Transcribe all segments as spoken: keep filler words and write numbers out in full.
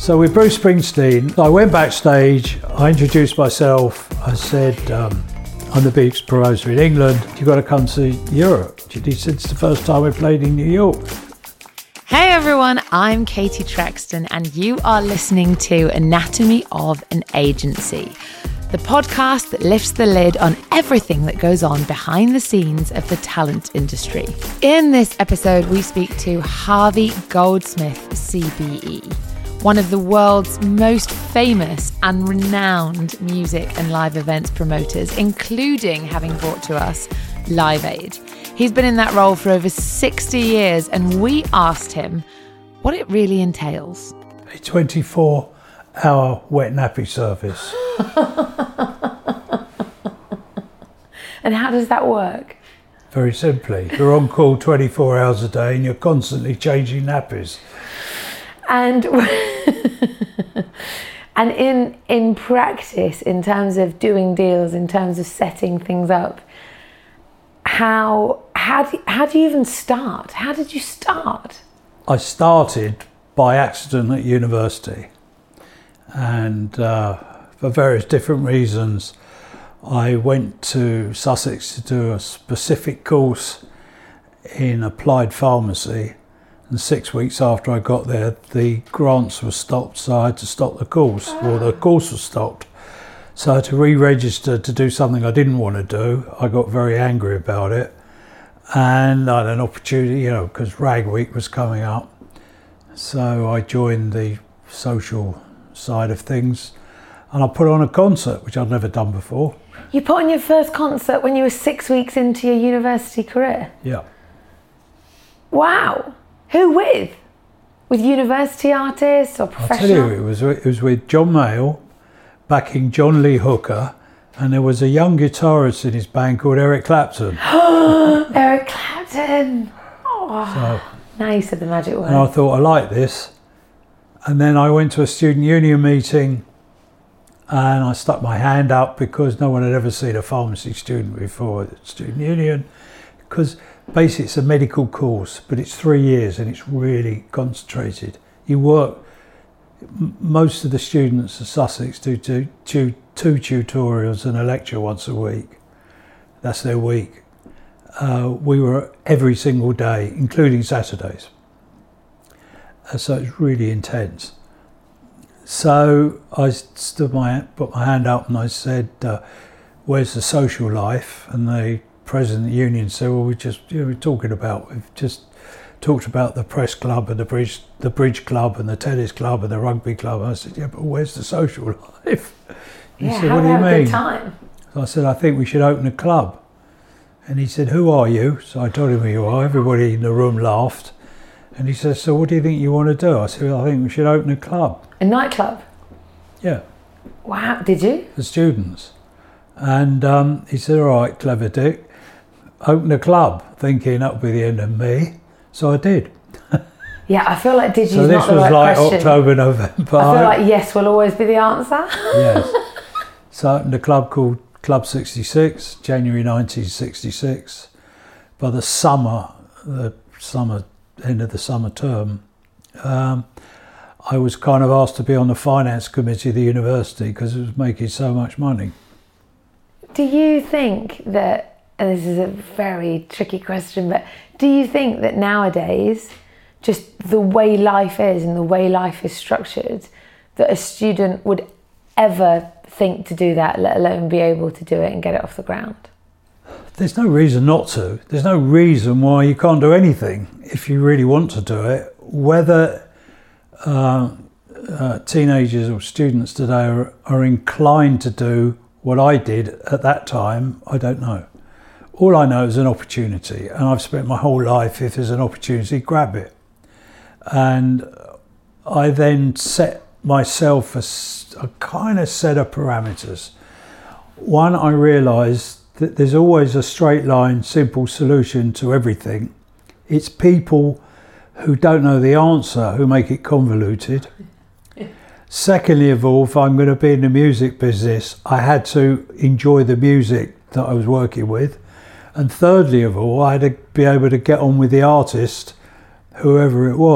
So with Bruce Springsteen, I went backstage, I introduced myself, I said, um, I'm the biggest promoter in England, you've got to come to Europe. He said, it's the first time we played in New York. Hey everyone, I'm Katie Trexton and you are listening to Anatomy of an Agency, the podcast that lifts the lid on everything that goes on behind the scenes of the talent industry. In this episode, we speak to Harvey Goldsmith, C B E, one of the world's most famous and renowned music and live events promoters, including having brought to us Live Aid. He's been in that role for over sixty years, and we asked him what it really entails. A twenty-four hour wet nappy service. And how does that work? Very simply, you're on call twenty-four hours a day and you're constantly changing nappies. And and in in practice, in terms of doing deals, in terms of setting things up, how how do, how do you even start? How did you start? I started by accident at university, and uh, for various different reasons, I went to Sussex to do a specific course in applied pharmacy. And six weeks after I got there, the grants were stopped, so I had to stop the course, or the course was stopped. So I had to re-register to do something I didn't want to do. I got very angry about it. And I had an opportunity, you know, because Rag Week was coming up. So I joined the social side of things, and I put on a concert, which I'd never done before. You put on your first concert when you were six weeks into your university career? Yeah. Wow. Who with? With university artists or professional? I'll tell you, it was, it was with John Mayall, backing John Lee Hooker, and there was a young guitarist in his band called Eric Clapton. Eric Clapton! Oh, so, nice of the magic word. And I thought, I like this. And then I went to a student union meeting and I stuck my hand up because no one had ever seen a pharmacy student before at the student union. Because basically it's a medical course, but it's three years and it's really concentrated. You work, most of the students at Sussex do two, two, two tutorials and a lecture once a week. That's their week. Uh, we were every single day, including Saturdays. Uh, so it's really intense. So I stood my, put my hand up and I said, uh, where's the social life? And the president of the union said, well, we just, you know, we're talking about, we've just talked about the press club and the bridge, the bridge club and the tennis club and the rugby club. And I said, yeah, but where's the social life? He yeah, said, what do you mean? Good time. So I said, I think we should open a club. And he said, who are you? So I told him who you are. Everybody in the room laughed. And he said, so what do you think you want to do? I said, well, I think we should open a club. A nightclub? Yeah. Wow, did you? For students. And um, he said, all right, clever Dick. Open a club, thinking that would be the end of me. So I did. Yeah, I feel like did you so not the this was right like question. October, November. I feel like yes will always be the answer. Yes. So I opened a club called Club sixty-six, January nineteen sixty-six. By the summer, the summer end of the summer term, um, I was kind of asked to be on the finance committee of the university because it was making so much money. Do you think that, and this is a very tricky question, but do you think that nowadays, just the way life is and the way life is structured, that a student would ever think to do that, let alone be able to do it and get it off the ground? There's no reason not to. There's no reason why you can't do anything if you really want to do it. Whether uh, uh, teenagers or students today are, are inclined to do what I did at that time, I don't know. All I know is an opportunity, and I've spent my whole life, if there's an opportunity, grab it. And I then set myself a, a kind of set of parameters. One, I realised that there's always a straight line, simple solution to everything. It's people who don't know the answer who make it convoluted. Secondly of all, if I'm going to be in the music business, I had to enjoy the music that I was working with. And thirdly of all, I had to be able to get on with the artist, whoever it was,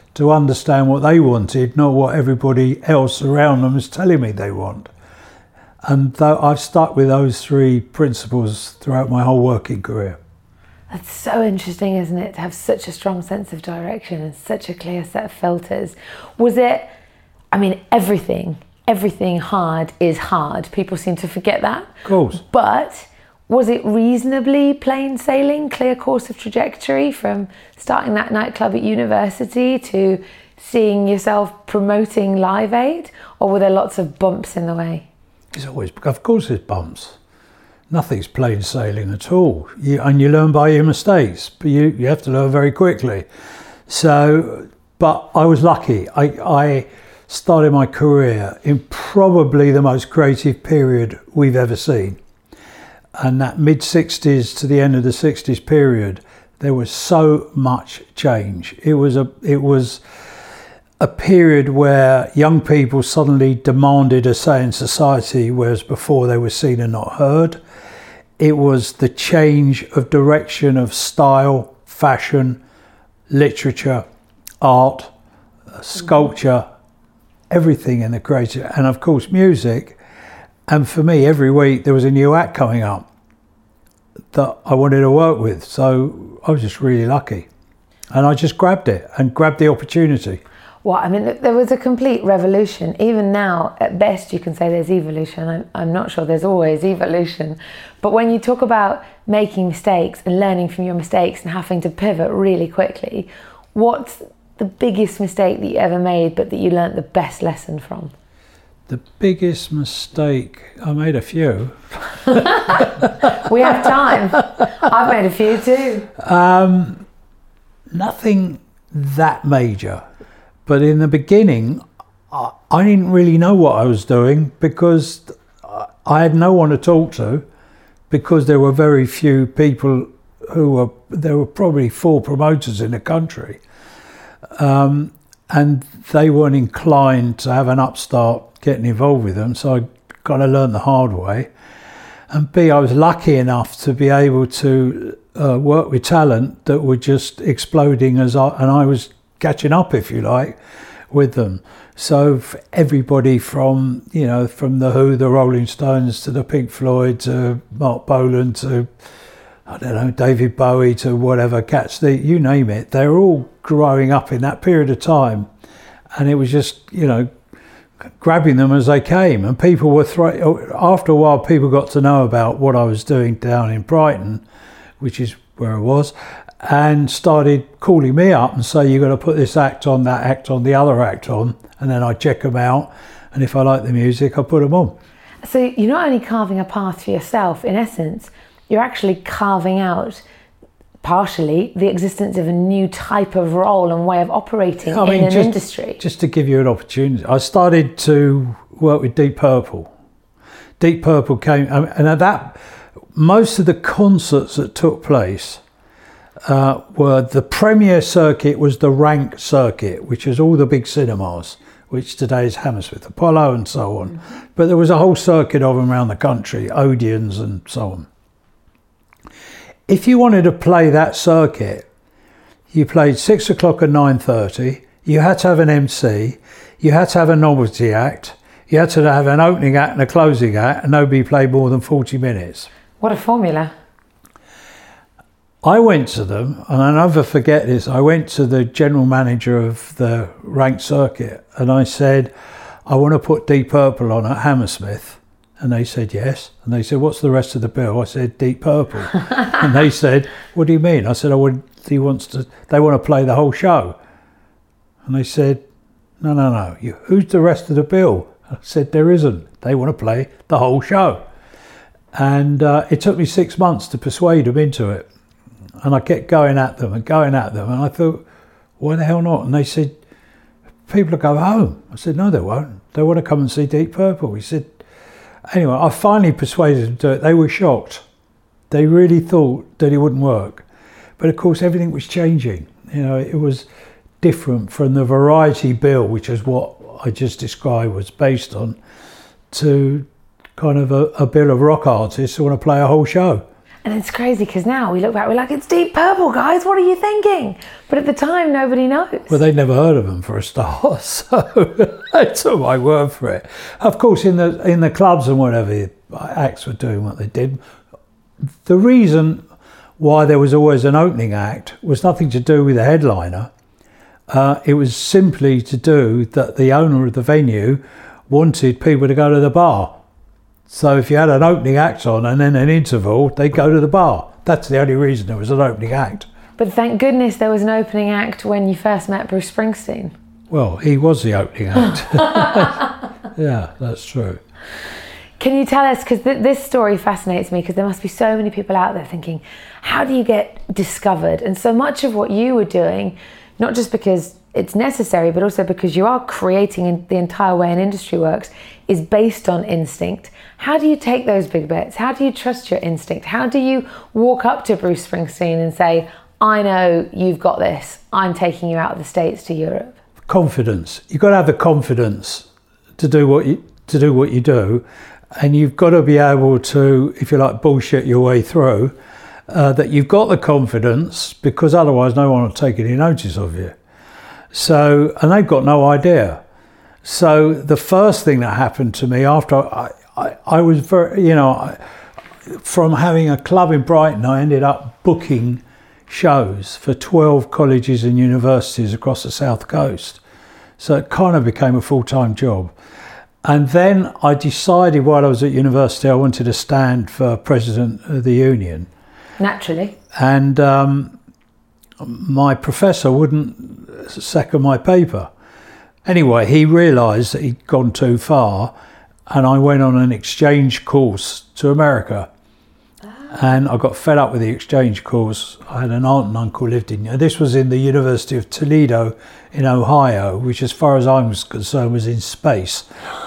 to understand what they wanted, not what everybody else around them was telling me they want. And th- I've stuck with those three principles throughout my whole working career. That's so interesting, isn't it, to have such a strong sense of direction and such a clear set of filters. Was it, I mean, everything, everything hard is hard. People seem to forget that. Of course. But was it reasonably plain sailing, clear course of trajectory from starting that nightclub at university to seeing yourself promoting Live Aid? Or were there lots of bumps in the way? It's always, of course there's bumps. Nothing's plain sailing at all. You, and you learn by your mistakes, but you, you have to learn very quickly. So, but I was lucky. I, I started my career in probably the most creative period we've ever seen. And that mid-sixties to the end of the sixties period, there was so much change. It was a, it was a period where young people suddenly demanded a say in society, whereas before they were seen and not heard. It was the change of direction of style, fashion, literature, art, sculpture, everything in the creative, and of course music. And for me, every week there was a new act coming up that I wanted to work with. So I was just really lucky. And I just grabbed it and grabbed the opportunity. Well, I mean, there was a complete revolution. Even now, at best, you can say there's evolution. I'm, I'm not sure there's always evolution. But when you talk about making mistakes and learning from your mistakes and having to pivot really quickly, what's the biggest mistake that you ever made, but that you learnt the best lesson from? The biggest mistake, I made a few. We have time. I've made a few too. Um, nothing that major. But in the beginning, I didn't really know what I was doing because I had no one to talk to, because there were very few people who were, there were probably four promoters in the country. Um, and they weren't inclined to have an upstart getting involved with them. So I kind of learned the hard way. And B, I was lucky enough to be able to uh, work with talent that were just exploding as I, and I was catching up, if you like, with them. So for everybody from, you know, from The Who, the Rolling Stones, to the Pink Floyd, to Mark Bolan, to, I don't know, David Bowie, to whatever, Cat Stevens, you name it, they were all growing up in that period of time. And it was just, you know, grabbing them as they came. And people were, thro- after a while, people got to know about what I was doing down in Brighton, which is where I was, and started calling me up and say, you've got to put this act on, that act on, the other act on, and then I check them out, and if I like the music, I put them on. So you're not only carving a path for yourself, in essence, you're actually carving out, partially, the existence of a new type of role and way of operating I mean, in an just, industry. Just to give you an opportunity, I started to work with Deep Purple. Deep Purple came, and at that, most of the concerts that took place Uh, were the premier circuit was the Rank circuit, which is all the big cinemas, which today is Hammersmith Apollo and so on. Mm-hmm. But there was a whole circuit of them around the country, Odeons and so on. If you wanted to play that circuit, you played six o'clock and nine thirty. You had to have an M C. You had to have a novelty act. You had to have an opening act and a closing act, and nobody played more than forty minutes. What a formula. I went to them, and I'll never forget this, I went to the general manager of the Rank circuit and I said, I want to put Deep Purple on at Hammersmith. And they said, yes. And they said, what's the rest of the bill? I said, Deep Purple. And they said, what do you mean? I said, I would, he wants to, they want to play the whole show. And they said, no, no, no, you, who's the rest of the bill? I said, there isn't. They want to play the whole show. And uh, it took me six months to persuade them into it. And I kept going at them and going at them. And I thought, why the hell not? And they said, people will go home. I said, no, they won't. They want to come and see Deep Purple. He said, anyway, I finally persuaded them to do it. They were shocked. They really thought that it wouldn't work. But of course, everything was changing. You know, it was different from the variety bill, which is what I just described was based on, to kind of a, a bill of rock artists who want to play a whole show. And it's crazy because now we look back, we're like, it's Deep Purple, guys, what are you thinking? But at the time, nobody knows. Well, they'd never heard of them for a start, so I took my word for it. Of course, in the in the clubs and whatever, acts were doing what they did. The reason why there was always an opening act was nothing to do with the headliner. Uh, it was simply to do that the owner of the venue wanted people to go to the bar. So if you had an opening act on and then an interval, they'd go to the bar. That's the only reason there was an opening act. But thank goodness there was an opening act when you first met Bruce Springsteen. Well, he was the opening act. Yeah, that's true. Can you tell us, because th- this story fascinates me, because there must be so many people out there thinking, how do you get discovered? And so much of what you were doing, not just because it's necessary, but also because you are creating the entire way an industry works, is based on instinct. How do you take those big bets? How do you trust your instinct? How do you walk up to Bruce Springsteen and say, I know you've got this, I'm taking you out of the States to Europe? Confidence. You've got to have the confidence to do what you to do what you do. And you've got to be able to, if you like, bullshit your way through, uh, that you've got the confidence, because otherwise no one will take any notice of you. So, and they've got no idea. So the first thing that happened to me after I, I, I was very, you know, I, from having a club in Brighton, I ended up booking shows for twelve colleges and universities across the South Coast. So it kind of became a full-time job. And then I decided while I was at university I wanted to stand for president of the union. Naturally. And um, my professor wouldn't second my paper. Anyway, he realised that he'd gone too far, and I went on an exchange course to America. Ah. And I got fed up with the exchange course. I had an aunt and uncle lived in, this was in the University of Toledo in Ohio, which as far as I was concerned was in space.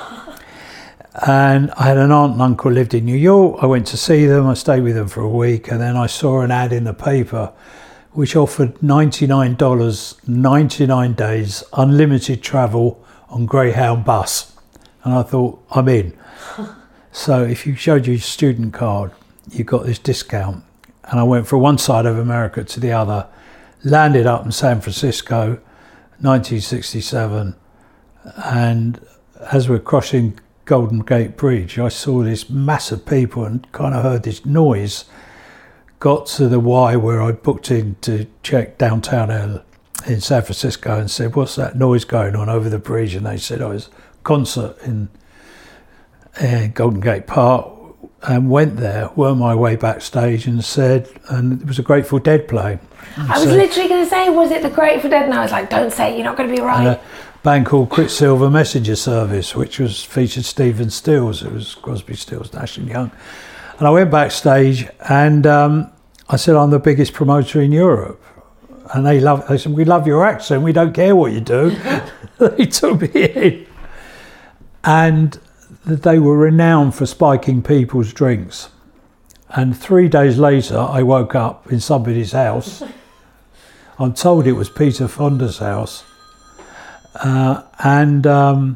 And I had an aunt and uncle lived in New York. I went to see them. I stayed with them for a week, and then I saw an ad in the paper which offered ninety-nine dollars, ninety-nine days, unlimited travel on Greyhound bus. And I thought, I'm in. So if you showed your student card, you got this discount. And I went from one side of America to the other, landed up in San Francisco, nineteen sixty-seven, and as we're crossing Golden Gate Bridge, I saw this mass of people and kind of heard this noise. Got to the Y where I booked in to check downtown in San Francisco and said, what's that noise going on over the bridge? And they said, oh, it's a concert in uh, Golden Gate Park. And went there, worked my way backstage and said, and it was a Grateful Dead play. And I was said, literally going to say, was it the Grateful Dead? And I was like, don't say it, you're not going to be right. A band called Quicksilver Messenger Service, which was featured Stephen Stills. It was Crosby, Stills, Nash and Young. And I went backstage and um, I said, I'm the biggest promoter in Europe. And they love. They said, we love your accent. We don't care what you do. They took me in. And they were renowned for spiking people's drinks. And three days later, I woke up in somebody's house. I'm told it was Peter Fonda's house. Uh, and um,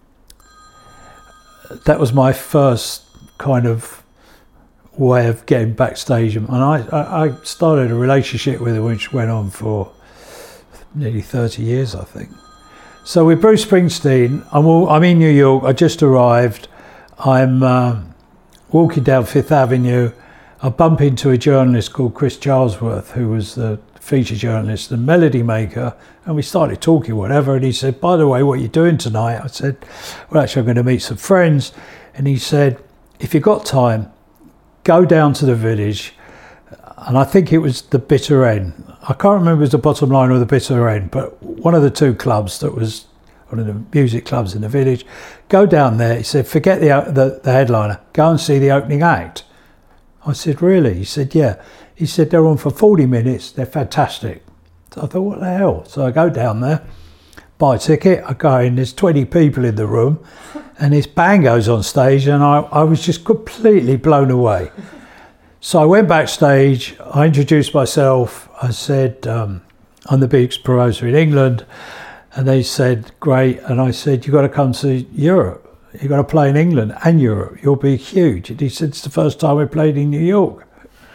that was my first kind of way of getting backstage. And I, I started a relationship with her, which went on for nearly thirty years, I think. So with Bruce Springsteen, I'm, all, I'm in New York, I just arrived, I'm uh, walking down Fifth Avenue, I bump into a journalist called Chris Charlesworth, who was the feature journalist and melody maker, and we started talking whatever, and he said, by the way, what are you doing tonight? I said, well, actually I'm going to meet some friends. And he said, if you've got time, go down to the Village, and I think it was the Bitter End. I can't remember if it was the Bottom Line or the Bitter End, but one of the two clubs that was one of the music clubs in the Village. Go down there. He said, forget the, the the headliner. Go and see the opening act. I said, really? He said, yeah. He said, they're on for forty minutes. They're fantastic. So I thought, what the hell? So I go down there, buy a ticket. I go in. There's twenty people in the room, and this band goes on stage, and I, I was just completely blown away. So I went backstage, I introduced myself, I said, um, I'm the biggest promoter in England, and they said, great, and I said, you've got to come to Europe, you've got to play in England and Europe, you'll be huge. And he said, it's the first time we played in New York.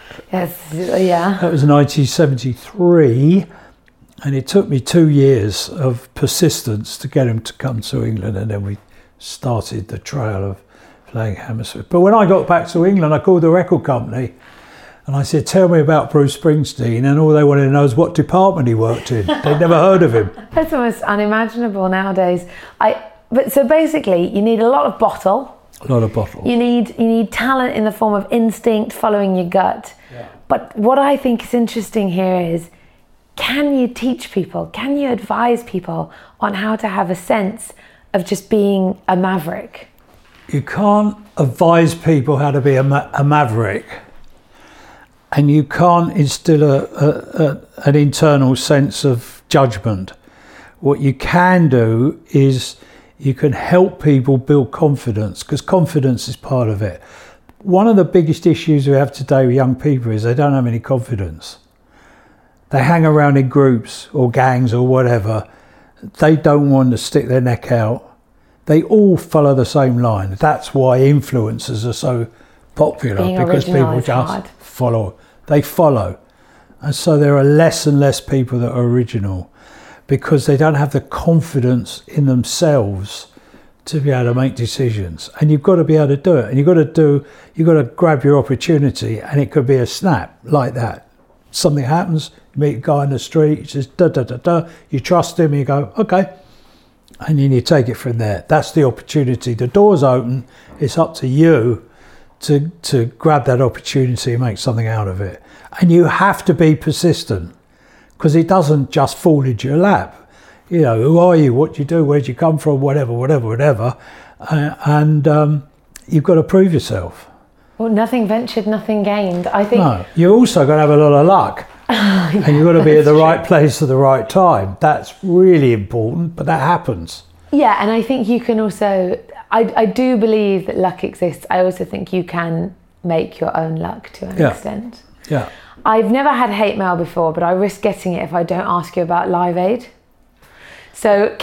Yes, yeah. That was nineteen seventy-three, and it took me two years of persistence to get him to come to England, and then we started the trail of playing Hammersmith. But when I got back to England, I called the record company and I said, tell me about Bruce Springsteen, and all they wanted to know is what department he worked in. They'd never heard of him. That's almost unimaginable nowadays. I but so basically you need a lot of bottle. A lot of bottle. You need you need talent in the form of instinct, following your gut. Yeah. But what I think is interesting here is, can you teach people, can you advise people on how to have a sense of just being a maverick? You can't advise people how to be a, ma- a maverick, and you can't instill a, a, a, an internal sense of judgment. What you can do is you can help people build confidence, because confidence is part of it. One of the biggest issues we have today with young people is they don't have any confidence. They hang around in groups or gangs or whatever. They don't want to stick their neck out. They all follow the same line. That's why influencers are so popular, Being because people just hard. follow. They follow. And so there are less and less people that are original, because they don't have the confidence in themselves to be able to make decisions. And you've got to be able to do it. And you've got to do, you've got to grab your opportunity, and it could be a snap like that. Something happens, you meet a guy in the street, he says da da da da, you trust him, you go, okay. And then you take it from there. That's the opportunity. The door's open. It's up to you to to grab that opportunity and make something out of it. And you have to be persistent, because it doesn't just fall into your lap. You know, who are you? What do you do? Where do you come from? Whatever, whatever, whatever. Uh, and um, you've got to prove yourself. Well, nothing ventured, nothing gained. I think. No, you're also going to have a lot of luck. Yeah, and you've got to be at the true. right place at the right time. That's really important, but that happens. Yeah, and I think you can also, I, I do believe that luck exists. I also think you can make your own luck to an yeah. extent. Yeah. I've never had hate mail before, but I risk getting it if I don't ask you about Live Aid. So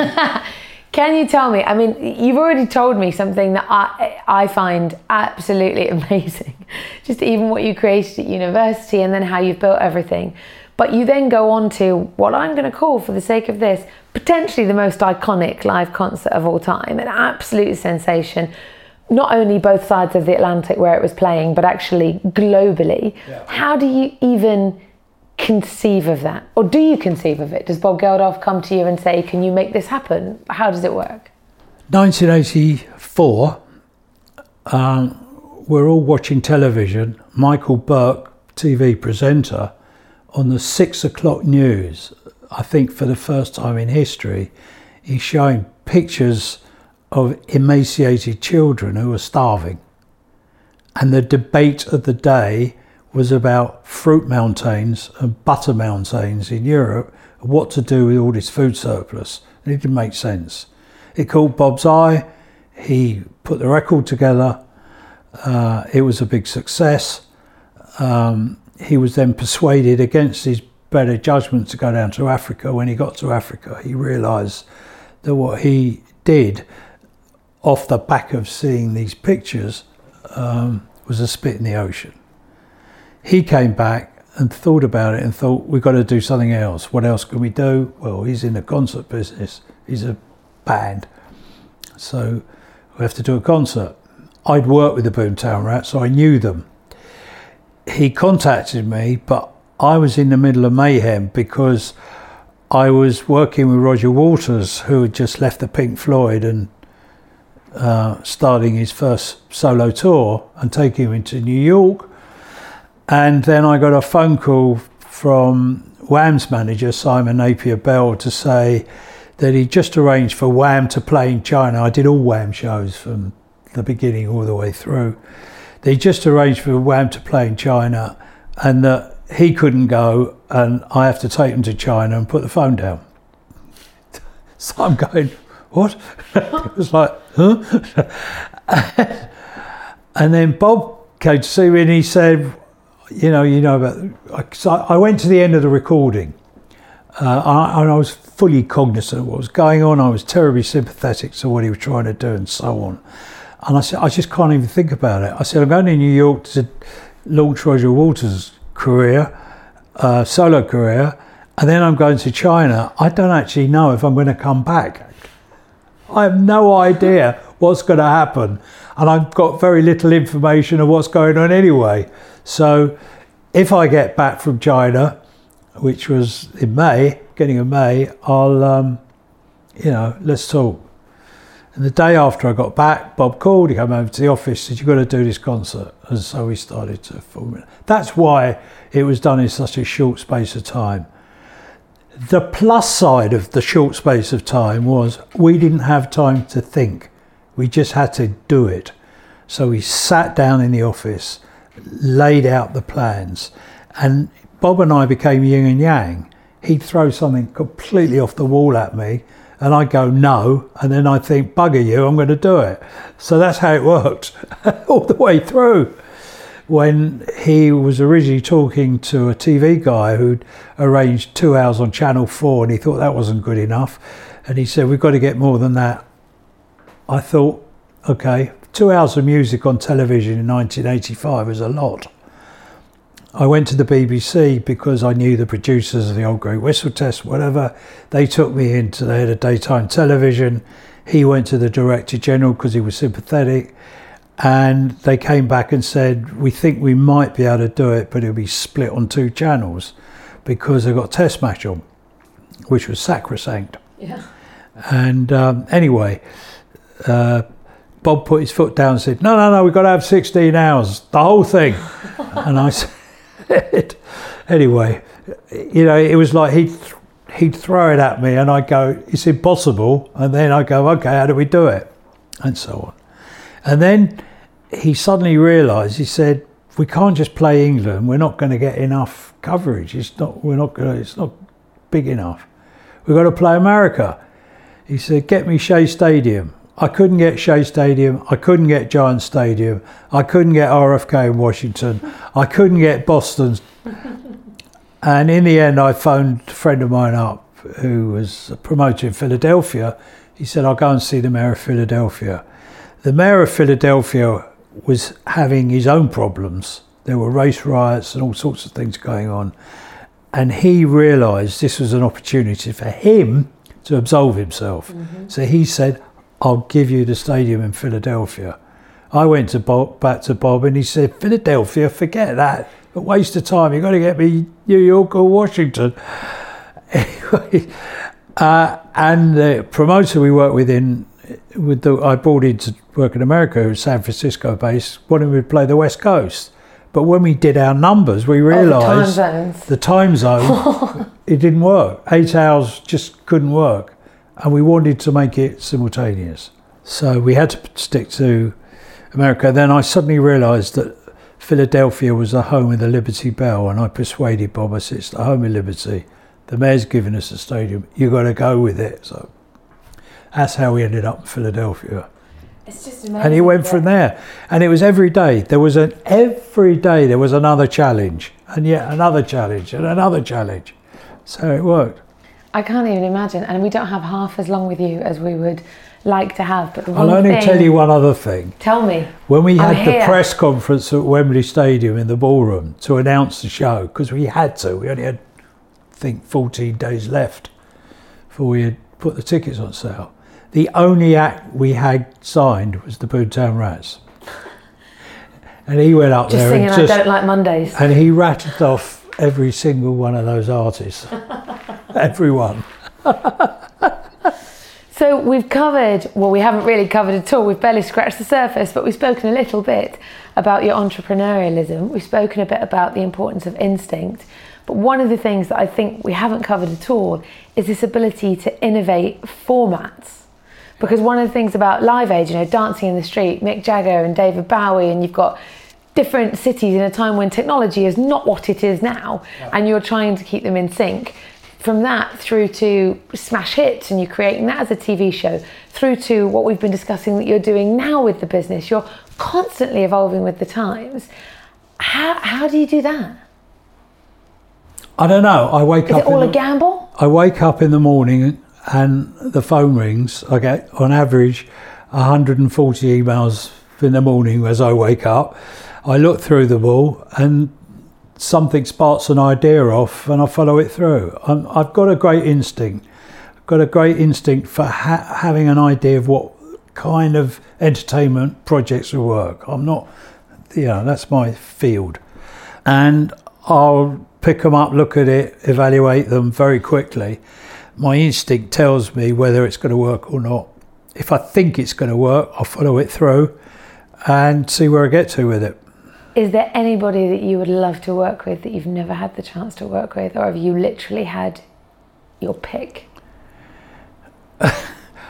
can you tell me, I mean, you've already told me something that I, I find absolutely amazing. Just even what you created at university and then how you've built everything. But you then go on to what I'm going to call, for the sake of this, potentially the most iconic live concert of all time, an absolute sensation. Not only both sides of the Atlantic where it was playing, but actually globally. Yeah. How do you even conceive of that? Or do you conceive of it? Does Bob Geldof come to you and say, can you make this happen? How does it work? nineteen eighty-four, um, we're all watching television. Michael Burke, T V presenter, on the six o'clock news, I think for the first time in history, he's showing pictures of emaciated children who are starving. And the debate of the day was about fruit mountains and butter mountains in Europe, and what to do with all this food surplus. And it didn't make sense. It caught Bob's eye. He put the record together. Uh, it was a big success. Um, he was then persuaded against his better judgment to go down to Africa. When he got to Africa, he realised that what he did off the back of seeing these pictures um, was a spit in the ocean. He came back and thought about it and thought, we've got to do something else. What else can we do? Well, he's in the concert business. He's a band. So we have to do a concert. I'd worked with the Boomtown Rats, so I knew them. He contacted me, but I was in the middle of mayhem because I was working with Roger Waters, who had just left the Pink Floyd and uh, starting his first solo tour and taking him into New York. And then I got a phone call from Wham's manager, Simon Napier Bell, to say that he just arranged for Wham to play in China. I did all Wham shows from the beginning all the way through. They just arranged for Wham to play in China, and that he couldn't go, and I have to take him to China and put the phone down. So I'm going, what? It was like, huh? And then Bob came to see me and he said, you know, you know about. So I went to the end of the recording, uh, and I was fully cognizant of what was going on. I was terribly sympathetic to what he was trying to do, and so on. And I said, I just can't even think about it. I said, I'm going to New York to launch Roger Waters' career, uh, solo career, and then I'm going to China. I don't actually know if I'm going to come back. I have no idea what's going to happen, and I've got very little information of what's going on anyway. So if I get back from China, which was in May, beginning of May, I'll, um, you know, let's talk. And the day after I got back, Bob called, he came over to the office, said, you've got to do this concert. And so we started to film it. That's why it was done in such a short space of time. The plus side of the short space of time was we didn't have time to think. We just had to do it. So we sat down in the office, laid out the plans, and Bob and I became yin and yang. He'd throw something completely off the wall at me, and I'd go, no, and then I'd think, bugger you, I'm going to do it. So that's how it worked, all the way through. When he was originally talking to a T V guy who'd arranged two hours on Channel four, and he thought that wasn't good enough, and he said, we've got to get more than that. I thought, okay, two hours of music on television in nineteen eighty-five was a lot. I went to the B B C because I knew the producers of the Old Grey Whistle Test, whatever. They took me into the head of daytime television. He went to the Director General because he was sympathetic. And they came back and said, we think we might be able to do it, but it'll be split on two channels because they've got Test Match on, which was sacrosanct. Yeah. And um, anyway, uh, Bob put his foot down and said, no, no, no, we've got to have sixteen hours, the whole thing. And I said, anyway, you know, it was like he'd, th- he'd throw it at me and I'd go, it's impossible. And then I'd go, okay, how do we do it? And so on. And then he suddenly realised, he said, we can't just play England, we're not going to get enough coverage. It's not, we're not going to, it's not big enough. We've got to play America. He said, get me Shea Stadium. I couldn't get Shea Stadium, I couldn't get Giant Stadium, I couldn't get R F K in Washington, I couldn't get Boston. And in the end, I phoned a friend of mine up who was a promoter in Philadelphia. He said, I'll go and see the mayor of Philadelphia. The mayor of Philadelphia was having his own problems. There were race riots and all sorts of things going on. And he realised this was an opportunity for him to absolve himself. Mm-hmm. So he said, I'll give you the stadium in Philadelphia. I went to Bob, back to Bob, and he said, Philadelphia, forget that. A waste of time. You've got to get me New York or Washington. Anyway, uh, and the promoter we worked with in, with the, I brought in to work in America, who was San Francisco based, wanted me to play the West Coast. But when we did our numbers, we realised oh, the time zone, it didn't work. Eight hours just couldn't work. And we wanted to make it simultaneous. So we had to stick to America. Then I suddenly realised that Philadelphia was the home of the Liberty Bell, and I persuaded Bob, I said, it's the home of Liberty. The mayor's given us a stadium, you've got to go with it. So that's how we ended up in Philadelphia. It's just amazing. And he went from there. And it was every day. There was an, every day there was another challenge, and yet another challenge, and another challenge. So it worked. I can't even imagine. And we don't have half as long with you as we would like to have. But the one I'll only thing, tell you one other thing. Tell me. When we I'm had the here. press conference at Wembley Stadium in the ballroom to announce the show, because we had to, we only had, I think, fourteen days left before we had put the tickets on sale. The only act we had signed was the Boomtown Rats. And he went up just there singing and just, I Don't Like Mondays. And he rattled off every single one of those artists. Everyone. So we've covered, well, we haven't really covered at all. We've barely scratched the surface, but we've spoken a little bit about your entrepreneurialism. We've spoken a bit about the importance of instinct. But one of the things that I think we haven't covered at all is this ability to innovate formats. Because one of the things about Live Aid, you know, Dancing in the Street, Mick Jagger and David Bowie, and you've got different cities in a time when technology is not what it is now, yeah. and you're trying to keep them in sync. From that through to smash hits, and you're creating that as a T V show, through to what we've been discussing that you're doing now with the business. You're constantly evolving with the times. How how do you do that? I don't know. I wake is up. Is it all in a the, gamble? I wake up in the morning and the phone rings. I get, on average, one hundred forty emails in the morning as I wake up. I look through them all and something sparks an idea off and I follow it through. I'm, I've got a great instinct. I've got a great instinct for ha- having an idea of what kind of entertainment projects will work. I'm not, you know, that's my field. And I'll pick them up, look at it, evaluate them very quickly. My instinct tells me whether it's going to work or not. If I think it's going to work, I'll follow it through and see where I get to with it. Is there anybody that you would love to work with that you've never had the chance to work with, or have you literally had your pick? I've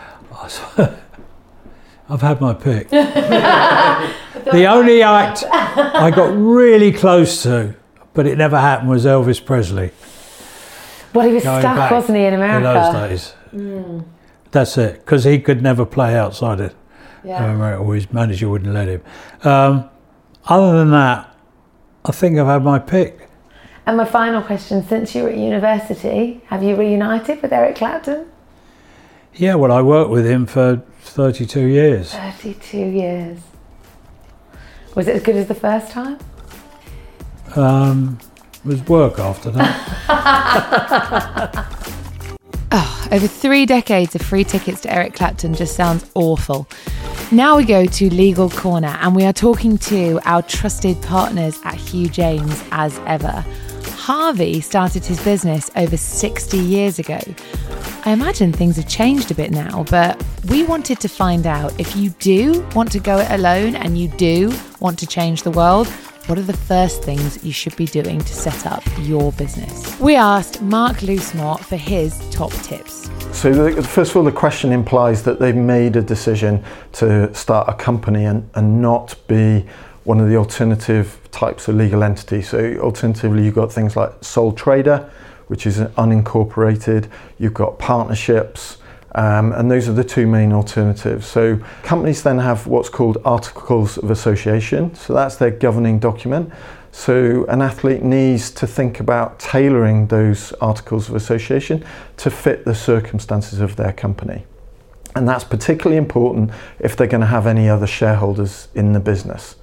had my pick. The only act I got really close to, but it never happened, was Elvis Presley. Well, he was Going stuck, back wasn't he, in America? In those days. Mm. That's it, because he could never play outside it. Yeah. America, or his manager wouldn't let him. Um, other than that, I think I've had my pick. And my final question, since you were at university, have you reunited with Eric Clapton? Yeah, well, I worked with him for thirty-two years. thirty-two years. Was it as good as the first time? Um, it was work after that. Oh, over three decades of free tickets to Eric Clapton just sounds awful. Now we go to Legal Corner, and we are talking to our trusted partners at Hugh James as ever. Harvey started his business over sixty years ago. I imagine things have changed a bit now, but we wanted to find out, if you do want to go it alone and you do want to change the world, what are the first things you should be doing to set up your business? We asked Mark Loosemore for his top tips. So the, first of all, the question implies that they've made a decision to start a company and, and not be one of the alternative types of legal entities. So alternatively, you've got things like sole trader, which is unincorporated. You've got partnerships, um, and those are the two main alternatives. So companies then have what's called articles of association. So that's their governing document. So an athlete needs to think about tailoring those articles of association to fit the circumstances of their company. And that's particularly important if they're going to have any other shareholders in the business,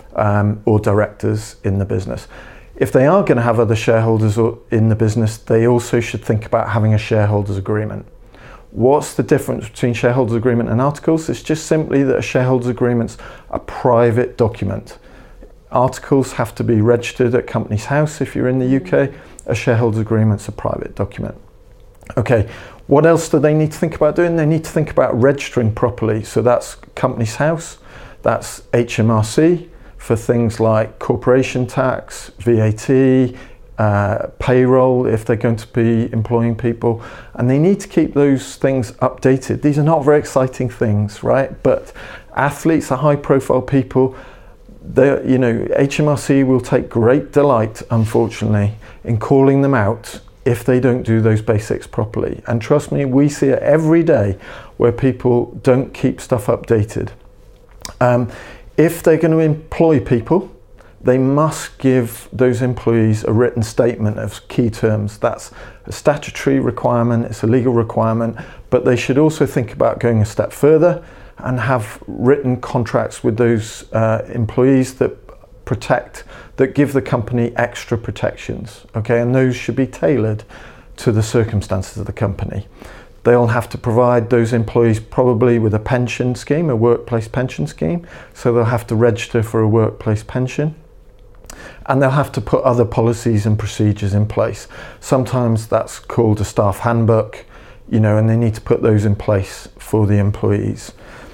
um, or directors in the business. If they are going to have other shareholders in the business, they also should think about having a shareholders agreement. What's the difference between shareholders agreement and articles? It's just simply that a shareholders agreement's a private document. Articles have to be registered at Companies House if you're in the U K. A shareholders agreement's a private document. Okay, what else do they need to think about doing? They need to think about registering properly. So that's Companies House, that's H M R C for things like corporation tax, V A T, uh, payroll if they're going to be employing people, and they need to keep those things updated. These are not very exciting things, right? But athletes are high-profile people. They, you know, H M R C will take great delight, unfortunately, in calling them out if they don't do those basics properly. And trust me, we see it every day where people don't keep stuff updated. Um, if they're going to employ people, they must give those employees a written statement of key terms. That's a statutory requirement, it's a legal requirement, but they should also think about going a step further and have written contracts with those uh, employees that protect, that give the company extra protections, okay? And those should be tailored to the circumstances of the company. They'll have to provide those employees probably with a pension scheme, a workplace pension scheme, so they'll have to register for a workplace pension. And they'll have to put other policies and procedures in place. Sometimes that's called a staff handbook, you know, and they need to put those in place for the employees.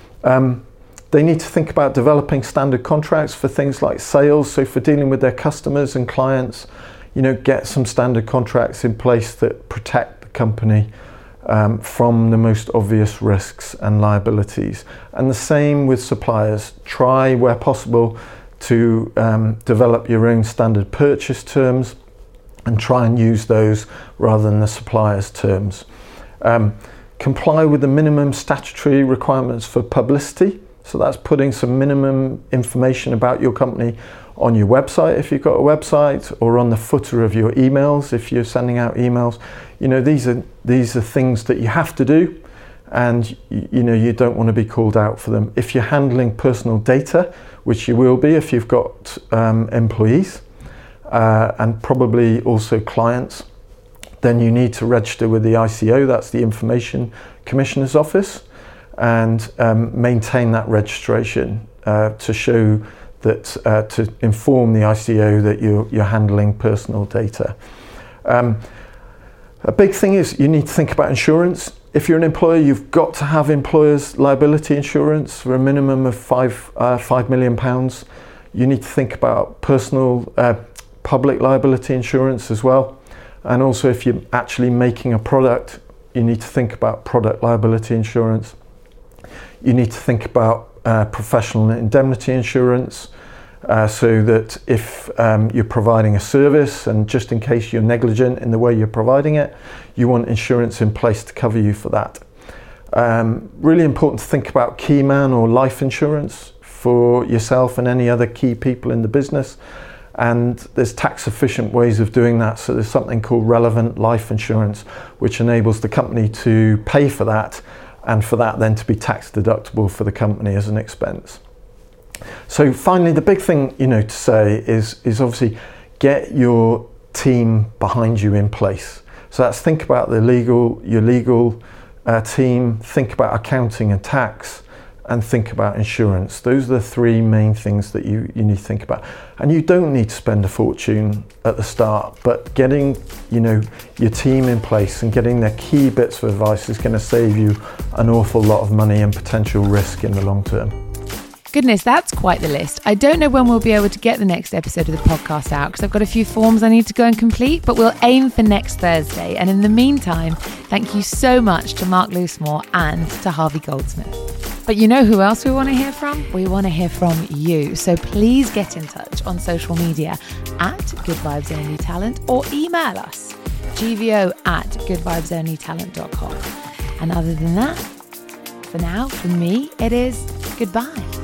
Um, They need to think about developing standard contracts for things like sales. So for dealing with their customers and clients, you know, get some standard contracts in place that protect the company um, from the most obvious risks and liabilities. And the same with suppliers. Try, where possible, to um, develop your own standard purchase terms and try and use those rather than the supplier's terms. Um, comply with the minimum statutory requirements for publicity. So that's putting some minimum information about your company on your website if you've got a website, or on the footer of your emails if you're sending out emails. You know, these are these are things that you have to do, and you, you know you don't want to be called out for them. If you're handling personal data, which you will be if you've got um, employees uh, and probably also clients, then you need to register with the I C O, that's the Information Commissioner's Office, and um, maintain that registration uh, to show that, uh, to inform the I C O that you're, you're handling personal data. Um, a big thing is you need to think about insurance. If you're an employer, you've got to have employer's liability insurance for a minimum of five, uh, five million pounds. You need to think about personal uh, public liability insurance as well. And also if you're actually making a product, you need to think about product liability insurance. You need to think about uh, professional indemnity insurance, uh, so that if um, you're providing a service and just in case you're negligent in the way you're providing it, you want insurance in place to cover you for that. Um, really important to think about key man or life insurance for yourself and any other key people in the business. And there's tax efficient ways of doing that. So there's something called relevant life insurance, which enables the company to pay for that, and for that then to be tax deductible for the company as an expense. So finally, the big thing, you know, to say is, is obviously get your team behind you in place. So that's think about the legal, your legal uh, team, think about accounting and tax, and think about insurance. Those are the three main things that you, you need to think about. And you don't need to spend a fortune at the start, but getting, you know, your team in place and getting their key bits of advice is going to save you an awful lot of money and potential risk in the long term. Goodness, that's quite the list. I don't know when we'll be able to get the next episode of the podcast out because I've got a few forms I need to go and complete, but we'll aim for next Thursday. And in the meantime, thank you so much to Mark Loosemore and to Harvey Goldsmith. But you know who else we want to hear from? We want to hear from you. So please get in touch on social media at Good Vibes Only Talent or email us, g v o at good vibes only talent dot com. And other than that, for now, from me, it is goodbye.